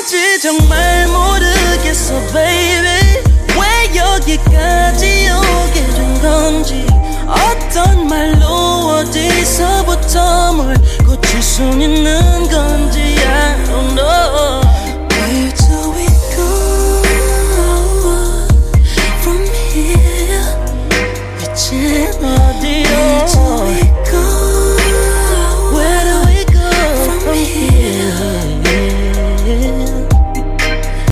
건지 정말 모르겠어 baby. 왜 여기까지 오게 된 건지, 어떤 말로 어디서부터 뭘 고칠 수 있는